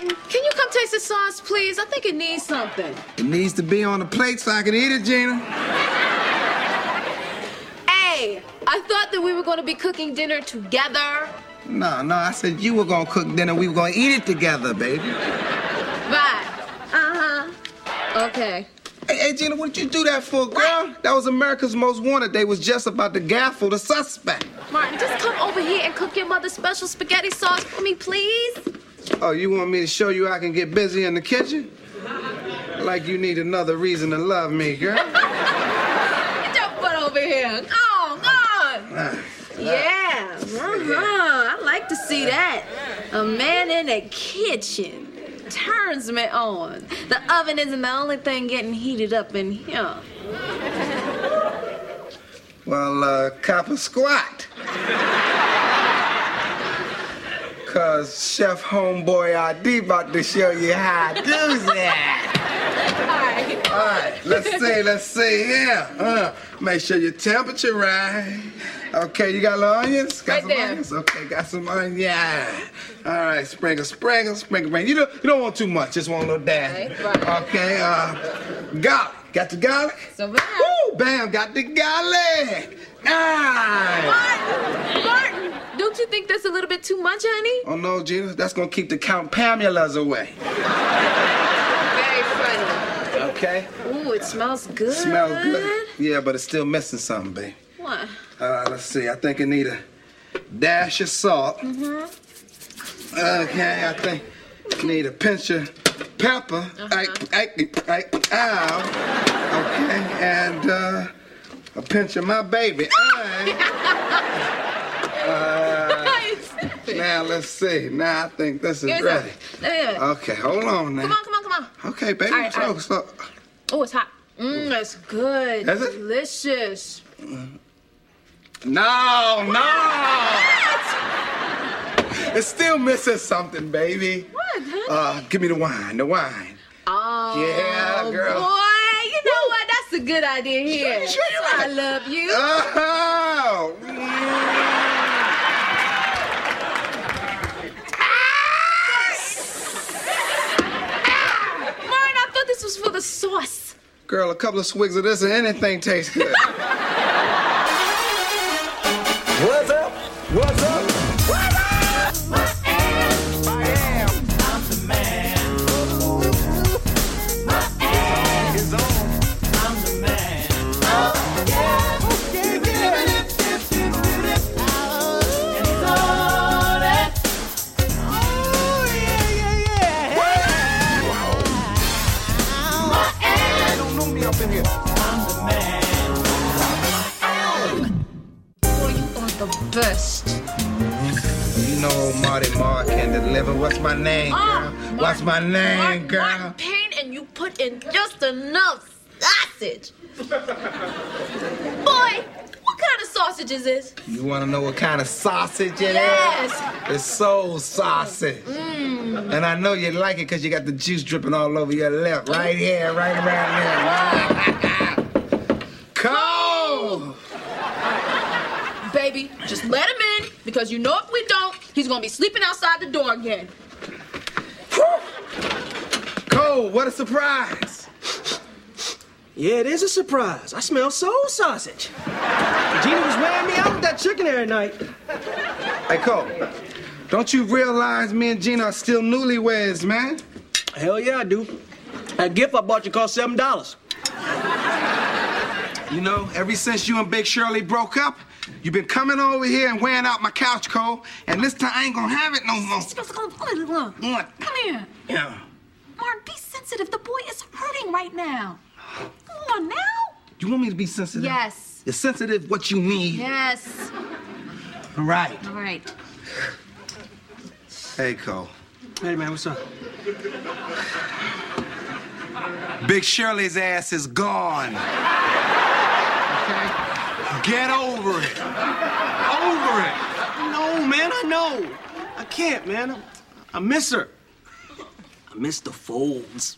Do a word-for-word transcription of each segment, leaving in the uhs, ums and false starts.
Martin, can you come taste the sauce, please? I think it needs something. It needs to be on the plate so I can eat it, Gina. Hey, I thought that we were going to be cooking dinner together. No, no, I said you were gonna cook dinner, we were gonna eat it together, baby. Right. Uh-huh. Okay. Hey, hey, Gina, what did you do that for, girl? What? That was America's Most Wanted. They was just about to gaffle the suspect. Martin, just come over here and cook your mother's special spaghetti sauce for me, please. Oh, you want me to show you I can get busy in the kitchen? Like you need another reason to love me, girl. Get your butt over here. Go on, go on. Ah. Yeah, uh-huh. I like to see that. A man in the kitchen turns me on. The oven isn't the only thing getting heated up in here. Well, uh, cop a squat. Cause Chef Homeboy I D about to show you how I do that. All right. All right, let's see, let's see, yeah. Uh, make sure your temperature right. Okay, you got little onions? Got Right some there. onions? Okay, got some onions. Yeah. All right, sprinkle, sprinkle, sprinkle, sprinkle. You don't, you don't want too much, just want a little dash. Right, right. Okay, uh, garlic. Got the garlic? So bam. Woo, bam, got the garlic. Nice. Martin, Martin, don't you think that's a little bit too much, honey? Oh, no, Gina, that's gonna keep the Count Pamulas away. Very funny. Okay? Ooh, it smells good. Smells good. Yeah, but it's still missing something, babe. What? Uh, let's see, I think I need a dash of salt. Mm-hmm. Okay, I think I need a pinch of pepper. Uh-huh. I, I, I, ow. Okay, and uh, a pinch of my baby. Aye. uh, now, let's see. Now, I think this is Here's ready. some. Yeah. Okay, hold on now. Come on, come on, come on. Okay, baby, All right, so, all right. so. Oh, it's hot. Mmm, that's good. Is it? Delicious. No, no! It's still missing something, baby. What, honey? Uh, give me the wine, the wine. Oh, Yeah, girl. boy, you know what? That's a good idea here. Sure, you're That's why right. I love you. Oh! Martin, I thought this was for the sauce. Girl, a couple of swigs of this and anything tastes good. What's up? What's up? What's up? I am. I'm the man. My ass is on. I'm the man. Oh, yeah. Okay, and it's all that. Oh, yeah, yeah, yeah. My ass. They don't know me up in here. I'm the man. Boy, you are the best. You know Marty Mark can deliver. What's my name, girl? Oh, What's my name, Martin, girl? Martin Payne, and you put in just enough sausage. Boy, what kind of sausage is this? You want to know what kind of sausage it is? Yes. It's soul sausage. Mm. And I know you like it because you got the juice dripping all over your lip. Right here, right around there. Cold! Baby, just let him in, because you know if we don't, he's gonna be sleeping outside the door again. Cole, what a surprise. Yeah, it is a surprise. I smell soul sausage. Gina was wearing me out with that chicken every night. Hey, Cole, don't you realize me and Gina are still newlyweds, man? Hell yeah, I do. That gift I bought you cost seven dollars. You know, ever since you and Big Shirley broke up, you've been coming over here and wearing out my couch, Cole, and this time I ain't gonna have it no more. Come here. Yeah. Martin, be sensitive. The boy is hurting right now. Come on now. You want me to be sensitive? Yes. You're sensitive what you need. Yes. All right. All right. Hey, Cole. Hey, man, what's up? Big Shirley's ass is gone. Okay? Get over it. Over it. No, man, I know. I can't, man. I, I miss her. I miss the folds.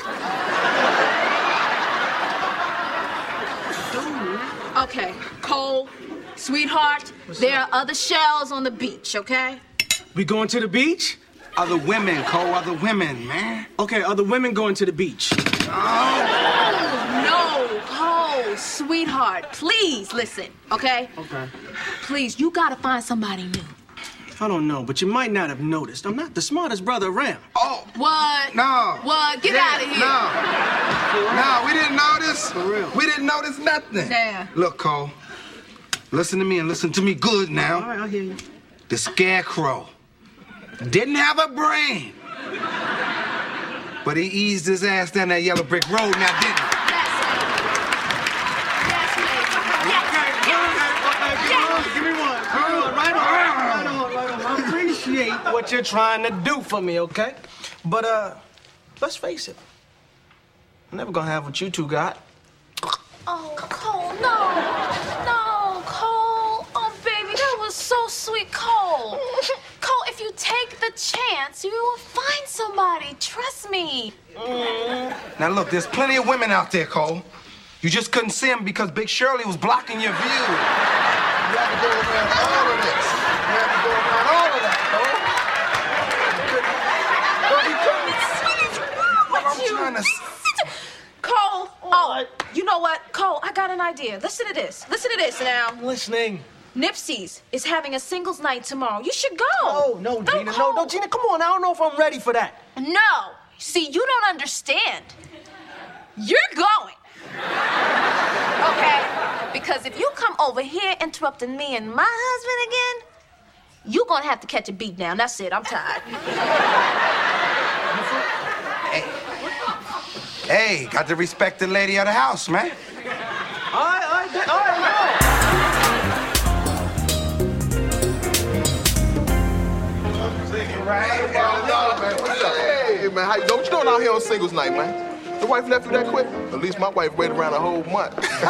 Okay, Cole, sweetheart, there are other shells on the beach, okay? We going to the beach? Other women, Cole, other women, man. Okay, are the women going to the beach? No, Cole, sweetheart, please listen, okay? Okay. Please, you gotta find somebody new. I don't know, but you might not have noticed. I'm not the smartest brother around. Oh, What? no. What? Get Yeah, out of here. No. No, we didn't notice. For real. We didn't notice nothing. Yeah. Look, Cole, listen to me and listen to me good now. All right, I'll hear you. The Scarecrow didn't have a brain, but he eased his ass down that yellow brick road now, didn't he? Give me one. Give me one. Right on, right on, right on. I appreciate what you're trying to do for me, okay? But, uh, let's face it. I'm never gonna have what you two got. Oh, Cole, no. No, Cole. Oh, baby, that was so sweet, Cole. Cole, if you take the chance, you will find somebody. Trust me. Now, look, there's plenty of women out there, Cole. You just couldn't see them because Big Shirley was blocking your view. You had to go around all of this. You had to go around all of that, Cole. Well, I'm trying to... Cole, oh, you know what? Cole, I got an idea. Listen to this. Listen to this now. I'm listening. Nipsey's is having a singles night tomorrow. You should go. Oh, no, Gina. No, no, Gina, come on. I don't know if I'm ready for that. No. See, you don't understand. You're going. Okay? Because if you come over here interrupting me and my husband again, you're gonna have to catch a beat down. That's it. I'm tired. Hey, got to respect the lady of the house, man. All right, all right, all right, Hey, man, how you doing? What you doing out here on singles night, man? Your wife left you that quick? At least my wife waited around a whole month.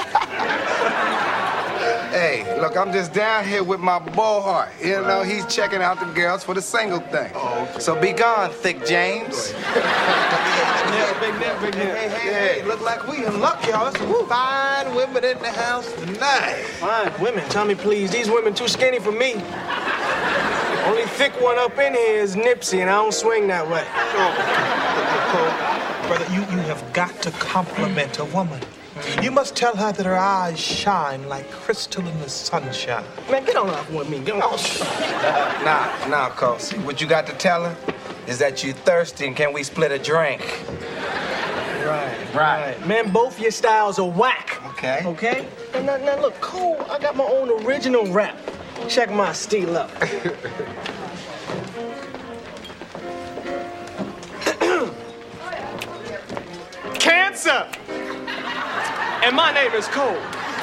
Hey, look, I'm just down here with my boy Hart. You know, he's checking out the girls for the single thing. Oh, okay. So be gone, Thick James. Yeah, big nip, big nip. Hey, hey, hey, look like we in luck, y'all. There's some fine women in the house tonight. Fine, women, tell me please, these women too skinny for me. Only thick one up in here is Nipsey, and I don't swing that way. Cole, brother, you, you have got to compliment a woman. You must tell her that her eyes shine like crystal in the sunshine. Man, get on off with me. Get on. Uh, nah, nah, Cole. See, what you got to tell her is that you thirsty and can we split a drink? Right, Right. Man, both your styles are whack. Okay. Okay? And now, now look, Cole, I got my own original rap. Check my steel up. Cancer! And my name is Cole.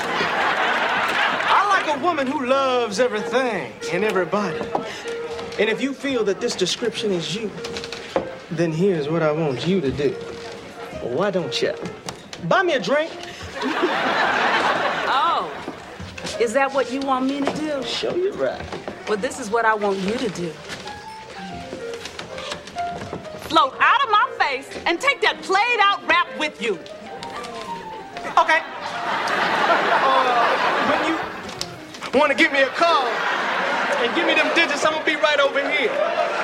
I like a woman who loves everything and everybody. And if you feel that this description is you, then here's what I want you to do. Well, why don't you? Buy me a drink. Oh, is that what you want me to do? Show you right. Well, this is what I want you to do. Float out of my face and take that played out rap with you. Okay. Uh, when you want to give me a call and give me them digits, I'm gonna be right over here.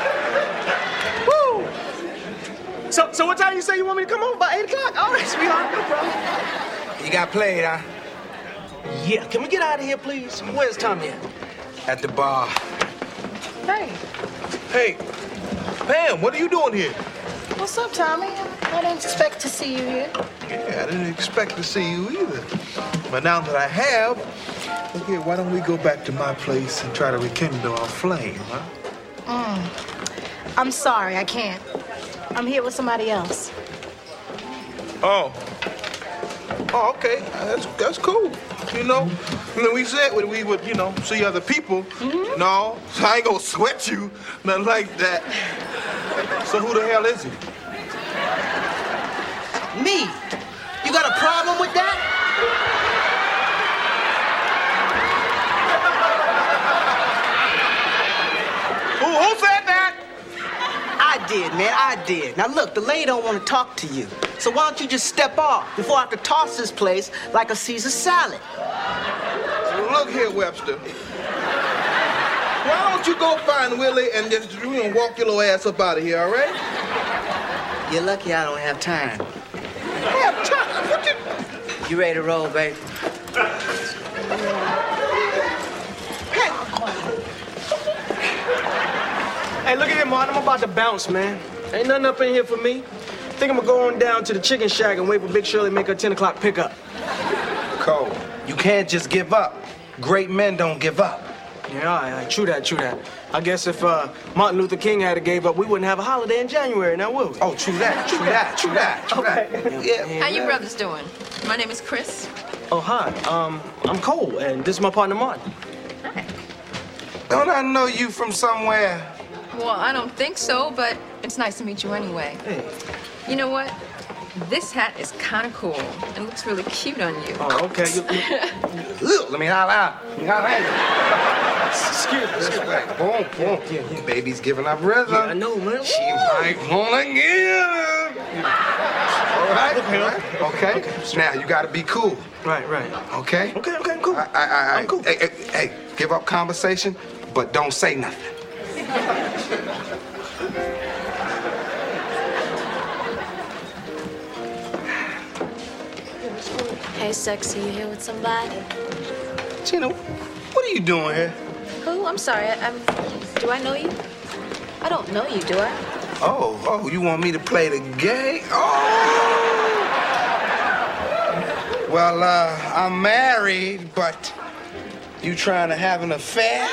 Woo! So, so what time you say you want me to come over? About eight o'clock? All right, sweetheart, no problem. You got played, huh? Yeah, can we get out of here, please? Where's Tommy at? At the bar. Hey, Hey, Pam, what are you doing here? What's up, Tommy? I didn't expect to see you here. Yeah, I didn't expect to see you either. But now that I have, okay, why don't we go back to my place and try to rekindle our flame, huh? Mm. I'm sorry, I can't. I'm here with somebody else. Oh. Oh, okay. Uh, That's that's cool. You know, when we said when we would, you know, see other people. Mm-hmm. No, so I ain't gonna sweat you, nothing like that. So who the hell is he? Me. You got a problem with that? Who, who said that? I did, man, I did. Now look, the lady don't want to talk to you. So why don't you just step off before I have to toss this place like a Caesar salad? Look here, Webster. why don't you go find Willie and just you know, walk your little ass up out of here, all right? You're lucky I don't have time. Have time? What you... You ready to roll, baby? Hey, look at here, Martin. I'm about to bounce, man. Ain't nothing up in here for me. Think I'm gonna go on down to the chicken shack and wait for Big Shirley to make her ten o'clock pickup. Cole, you can't just give up. Great men don't give up. Yeah, all right, all right. True that, true that. I guess if uh, Martin Luther King had gave up, we wouldn't have a holiday in January, now would we? Oh, true that, true that, true that, true that. Yeah. How you brothers doing? My name is Chris. Oh, hi. Um, I'm Cole, and this is my partner, Martin. Hi. Don't I know you from somewhere? Well, I don't think so, but it's nice to meet you anyway. Hey. You know what? This hat is kind of cool. It looks really cute on you. Oh, okay. You, you... Let me holler out. Let me holler out. Excuse me. Excuse me. Boom, boom. Yeah, yeah. Baby's giving up rhythm. Yeah, I know, man. She might wanna give. All right? Okay. Okay. Now, you gotta be cool. Right, right. Okay? Okay, okay, I'm cool. I, I, I, I'm cool. Hey, hey, hey, give up conversation, but don't say nothing. Hey, sexy, you here with somebody? Gina, what are you doing here? Who? I'm sorry. I, I'm. Do I know you? I don't know you, do I? Oh, oh, you want me to play the game? Oh! Well, uh, I'm married, but you trying to have an affair?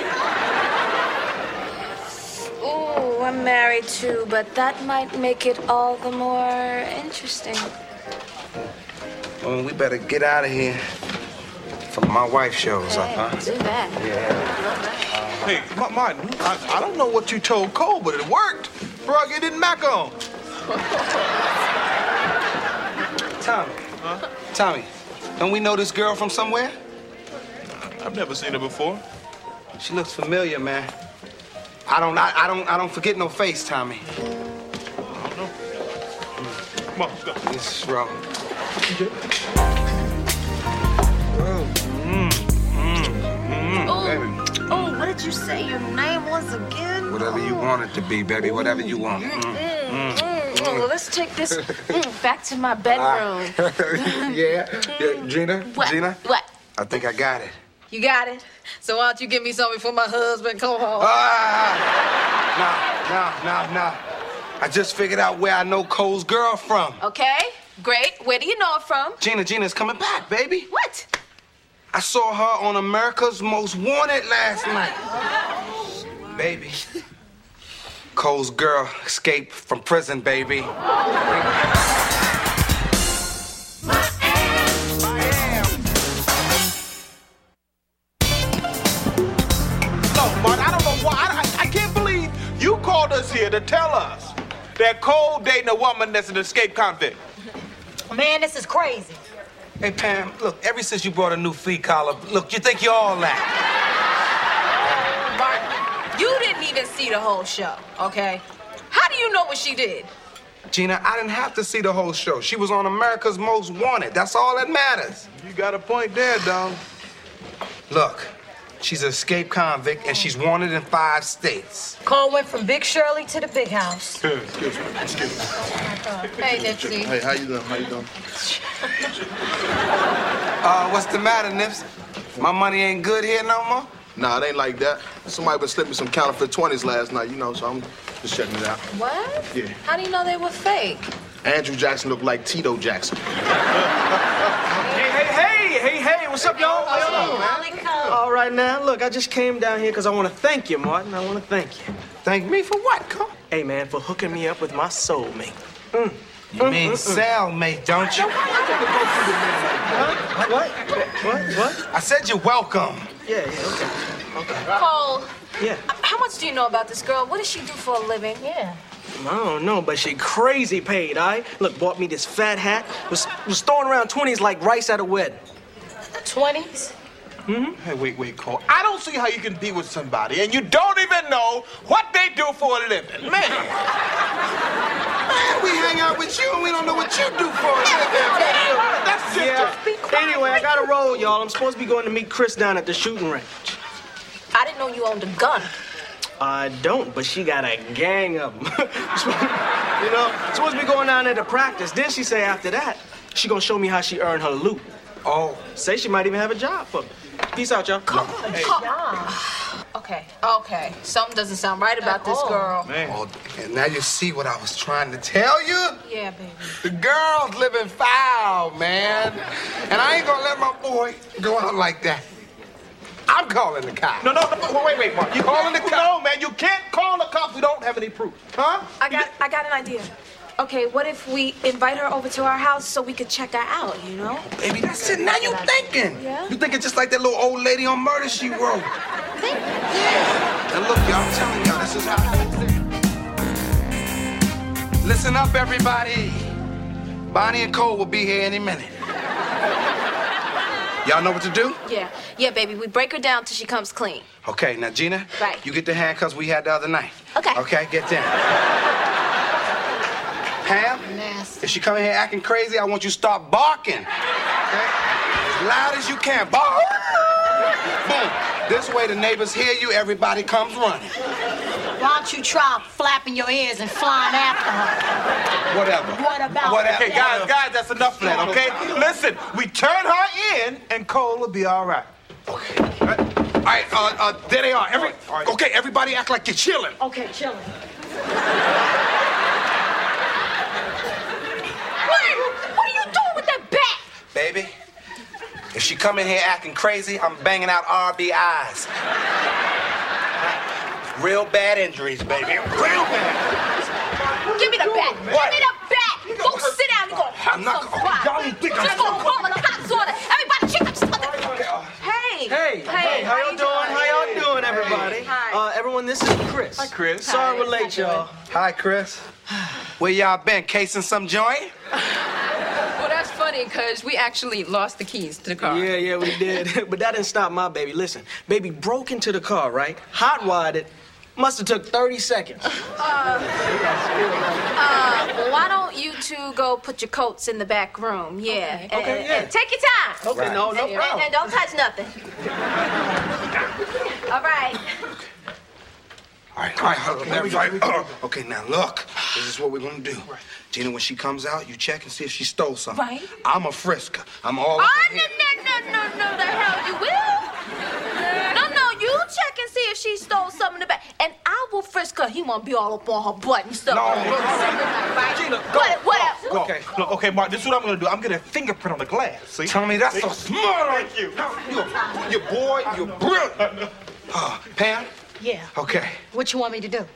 Ooh, I'm married too, but that might make it all the more interesting. Well, we better get out of here before my wife shows up, huh? Do that. Yeah. Hey, Ma- Martin, I, I don't know what you told Cole, but it worked. Bro, get it mac on. Tommy. Huh? Tommy, don't we know this girl from somewhere? I've never seen her before. She looks familiar, man. I don't, I, I don't, I don't forget no face, Tommy. I don't know. Come on, let's go. This is wrong. Oh, oh, what did you say your name was again? Whatever you want it to be, baby. Whatever you want. Mm, Mm, mm, mm, mm. Well, let's take this mm, back to my bedroom. yeah, yeah, Gina. What? Gina. What? I think I got it. You got it? So why don't you give me some before my husband come home? Ah! No, no, no, no. I just figured out where I know Cole's girl from. Okay, great. Where do you know her from? Gina, Gina's coming back, baby. What? I saw her on America's Most Wanted last night. Baby. Cole's girl escaped from prison, baby. No, Martin, I don't know why. I, I, I can't believe you called us here to tell us that Cole dating a woman that's an escaped convict. Man, this is crazy. Hey, Pam, look, ever since you brought a new flea collar, look, you think you're all that. Martin, you didn't even see the whole show, okay? How do you know what she did? Gina, I didn't have to see the whole show. She was on America's Most Wanted. That's all that matters. You got a point there, dog. Look, she's an escaped convict, and she's wanted in five states. Cole went from Big Shirley to the big house. Excuse me, excuse me. Hey, Nipsey. Hey, how you doing? How you doing? Uh, what's the matter, Nips? My money ain't good here no more? Nah, it ain't like that. Somebody been slipping some counterfeit twenties last night, you know, so I'm just checking it out. What? Yeah. How do you know they were fake? Andrew Jackson looked like Tito Jackson. Hey, hey, hey, hey, hey, what's up, y'all? Hello, man. All right, now, look, I just came down here because I want to thank you, Martin. I want to thank you. Thank me for what, Cole? Hey, man, for hooking me up with my soulmate. Mm. You mean cellmate, don't you? What? What? What? What? I said you're welcome. Yeah, yeah, okay. Okay. Cole, Yeah. how much do you know about this girl? What does she do for a living? Yeah. I don't know, but she crazy paid, all right? Look, bought me this fat hat. Was, was throwing around twenties like rice at a wedding. twenties? Mm-hmm. Hey, wait, wait, Cole. I don't see how you can be with somebody and you don't even know what they do for a living. Man. Man, we hang out with you and we don't know what you do for a living. That's just Yeah. Anyway, I gotta roll, y'all. I'm supposed to be going to meet Chris down at the shooting range. I didn't know you owned a gun. I don't, but she got a gang of them. You know, supposed to be going down there to practice. Then she say after that, she gonna show me how she earned her loot. Oh, say she might even have a job for me. Peace out, y'all. Come on, hey. Okay, okay. Something doesn't sound right about this girl. Man. Oh, and now you see what I was trying to tell you? Yeah, baby. The girl's living foul, man. And I ain't gonna let my boy go out like that. I'm calling the cops. No, no, no, wait, wait, Mark. You calling the cops? No, man, you can't call the cops. We don't have any proof. Huh? I got, I got an idea. Okay, what if we invite her over to our house so we could check her out, you know? Baby, that's it. Now you thinking. Yeah? You thinking just like that little old lady on Murder, She Wrote. Think? Yeah. Now look, y'all, I'm telling y'all, this is how it is. Listen up, everybody. Bonnie and Cole will be here any minute. Y'all know what to do? Yeah, yeah, baby. We break her down till she comes clean. Okay, now Gina, right. You get the handcuffs we had the other night. Okay. Okay, get down. Pam, nasty. If she come in here acting crazy, I want you to start barking. Okay? As loud as you can. Bark. Boom. This way the neighbors hear you, everybody comes running. Why don't you try flapping your ears and flying after her? Whatever. What about Whatever. Okay, guys, guys, that's enough of that, okay? Listen, we turn her in, and Cole will be all right. Okay. All right, all right uh, uh, there they are. Every, right. Okay, everybody act like you're chilling. Okay, chilling. What are you doing with that bat? Baby, if she come in here acting crazy, I'm banging out R B Is. Real bad injuries, baby. Real bad. Give me the bat. What? Give me the bat. Go sit down. You're gonna hurt I'm not somebody. gonna- y'all don't think I'm- Just gonna call the cops on her. Everybody, check up. Hey. Hey, hey, how y'all doing? How y'all doing, everybody? Hi. Uh, everyone, this is Chris. Hi, Chris. Sorry we're late, y'all. Hi, Chris. Where y'all been? Casing some joint? Well, that's funny, because we actually lost the keys to the car. Yeah, yeah, we did. But that didn't stop my baby. Listen, baby broke into the car, right? Hot-wired it. Must have took thirty seconds. Uh, uh, why don't you two go put your coats in the back room? Yeah. Okay, And, okay, yeah. and take your time. Okay, right. no, no and, problem. And, and don't touch nothing. All right. All right, all right, okay, everybody. Uh, okay, now look. This is what we're gonna do. Gina, when she comes out, you check and see if she stole something. Right. I'm a frisker. I'm all. Oh, up no, in here. no, no, no, no, the hell you will. No, no, you check and see if she stole something in the back. And I will frisk her. He won't be all up on her butt and stuff. No, Right? look, Gina, go. What, what else? Go. Okay, look, okay, Mark, this is what I'm gonna do. I'm gonna fingerprint on the glass. See? Tell me that's See? so smart. Thank you. You, you boy, you're brilliant. Uh, Pam? Yeah. Okay. What you want me to do?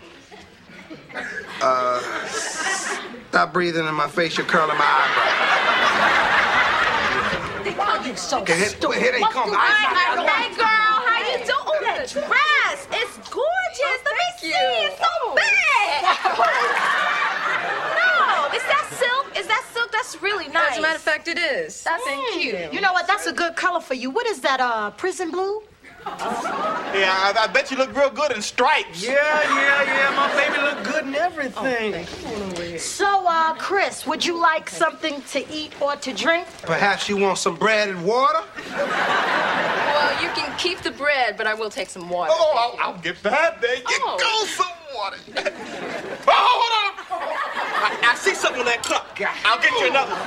Uh, stop breathing in my face. You're curling my eyebrow. Why are you so Okay, here, stupid? here they come. Hi, hi, hey, girl, how you doing? Oh, that dress, it's gorgeous. Let me see. It's so big. No, is that silk? Is that silk? That's really nice. As a matter of fact, it is. That's cute. You know what? That's a good color for you. What is that, uh, prison blue? Yeah, I, I bet you look real good in stripes. Yeah, yeah, yeah. My baby look good and everything. Come on over here. So, uh, Chris, would you like something to eat or to drink? Perhaps you want some bread and water? Well, you can keep the bread, but I will take some water. Oh, I'll, I'll get that. There you Oh. go, some water. Oh, hold on. I, I see something in that cup. I'll get you another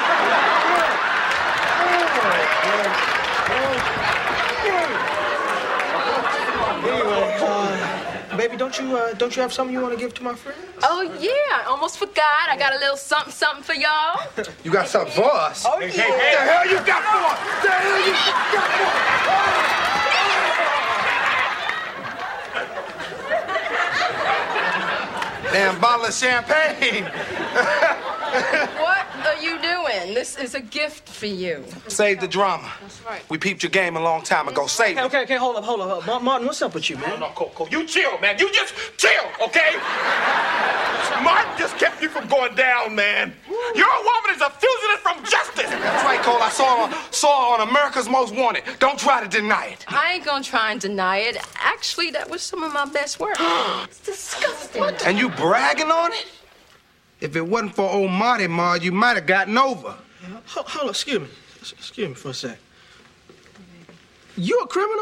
Anyway, uh, baby, don't you uh, don't you have something you want to give to my friend? Oh, yeah, I almost forgot. I got a little something, something for y'all. You got something for us? Oh, Hey, yeah. hey, hey, the hell you got for us? The hell you got for us? Damn bottle of champagne. What are you doing? This is a gift for you. Save the drama. That's right. We peeped your game a long time ago. Save Okay, it. okay, okay, hold up, hold up. Uh, Martin, what's up with you, man? No, Cole, Cole, you chill, man. You just chill, okay? Martin just kept you from going down, man. Your woman is a fugitive from justice. That's right, Cole. I saw her, on, saw her on America's Most Wanted. Don't try to deny it. I ain't gonna try and deny it. Actually, that was some of my best work. It's disgusting. And you bragging on it? If it wasn't for old Marty Ma, you might have gotten over. Hold, hold up, excuse me. Excuse me for a sec. You a criminal?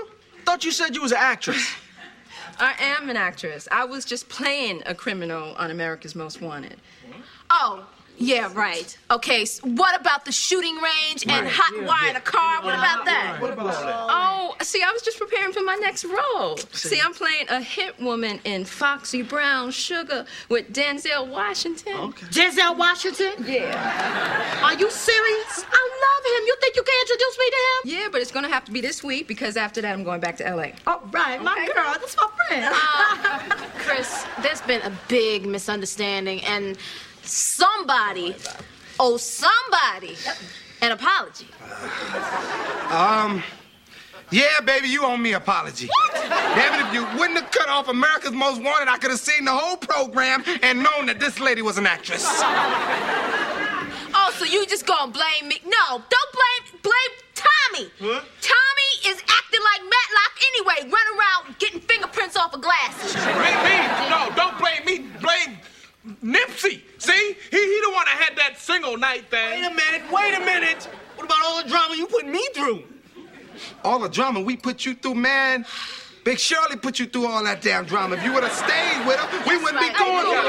thought you said you was an actress. I am an actress. I was just playing a criminal on America's Most Wanted. Oh, yeah, right. Okay, so what about the shooting range and Right. hot wire in a car? What about that? What about that? Oh, see, I was just preparing for my next role. See, I'm playing a hit woman in Foxy Brown Sugar with Denzel Washington. Okay. Denzel Washington? Yeah. Are you serious? I love him. You think you can introduce me to him? Yeah, but it's gonna have to be this week because after that I'm going back to L A. All right, my Okay. girl. That's my friend. Uh, Chris, there's been a big misunderstanding, and somebody owes somebody an apology. Um, yeah, baby, you owe me an apology. Damn it, if you wouldn't have cut off America's Most Wanted, I could have seen the whole program and known that this lady was an actress. Oh, so you just gonna blame me? No, don't blame blame Tommy. Huh? Tommy is acting like Matlock anyway, running around getting fingerprints off of glasses. Blame me? No, don't blame me. Blame Nipsey. See? He, he the one that had that single night thing. Wait a minute, wait a minute. What about all the drama you put me through? All the drama we put you through, man. Big Shirley put you through all that damn drama. If you would have stayed with her, we wouldn't be going through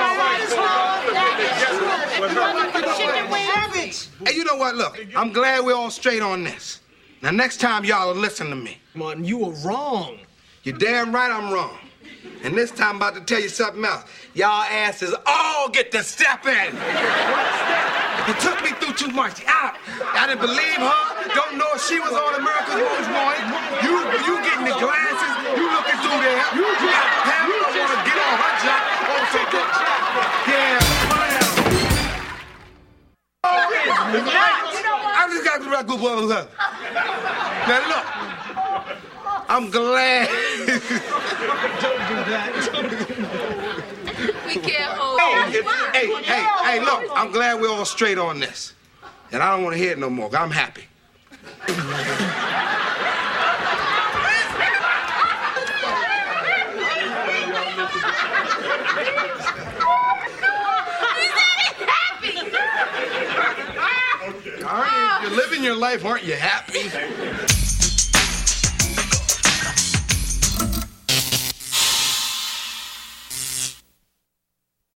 all this. Hey, you know what? Look, I'm glad we're all straight on this. Now, next time, y'all will listen to me. Martin, you were wrong. You're damn right I'm wrong. And this time, I'm about to tell you something else. Y'all asses all get to step in. You took me through too much. I, I didn't believe her. Don't know if she was on America's Most Wanted. You, you getting the glasses. You looking through there. You got Pamela want to get on her job. Oh, so good. Yeah, I just got to go over her. Now look, I'm glad. Don't do that. We can't hold Hey, hey, hey, hey, look, I'm glad we're all straight on this. And I don't want to hear it no more. I'm happy. Aren't you, you're living your life, aren't you happy?